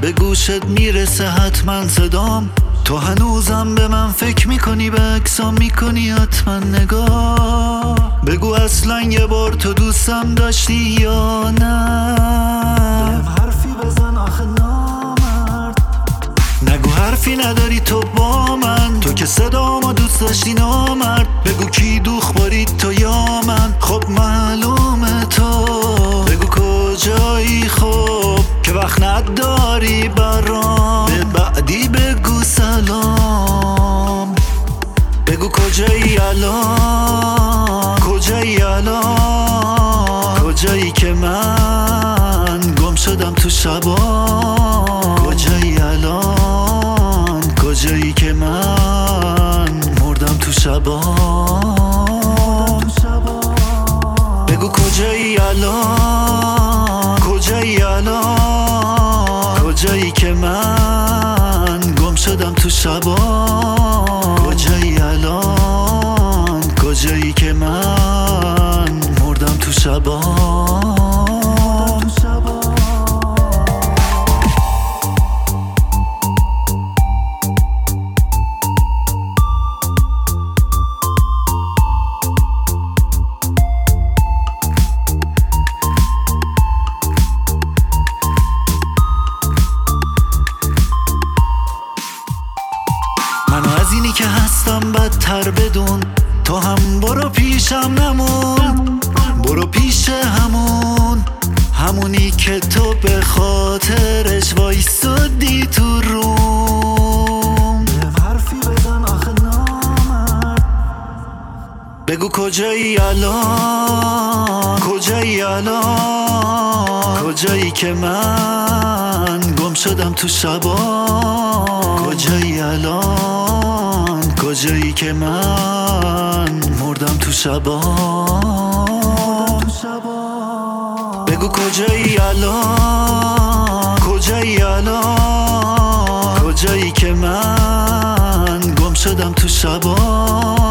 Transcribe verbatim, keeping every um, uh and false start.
به گوشت میرسه حتما صدام. تو هنوزم به من فکر میکنی، به عکسام میکنی حتما نگاه. بگو اصلا یه بار تو دوستم داشتی یا نه؟ بهم حرفی بزن آخه نامرد. نگو حرفی نداری تو با من، تو که صدامو دوست داشتی نامرد. بگو کی دوخ بارید تو یا من؟ خب معلومه تو. بگو کجایی خب که وقت نداری برام، به بعدی بگو سلام. بگو کجایی الان، کجایی الان، کجایی که من گم شدم تو شبا. کجایی الان، کجایی که من مردم تو شبا. بگو کجایی الان، کجایی الان، کجایی که من گم شدم تو شبا. کجایی الان، کجایی که من مردم تو شبا. منو از اینی که هستم بدتر بدون، تو هم برو پیشم نمون. برو پیش همون، همونی که تو به خاطرش وایستادی تو روم. به حرفی بزن آخه نامرد. بگو کجایی الان، کجایی الان، کجایی که من گم شدم تو شبا. کجایی الان، کجایی که من مردم تو شبا. بگو کجایی الان، کجایی الان، کجایی که من گم شدم تو شبا.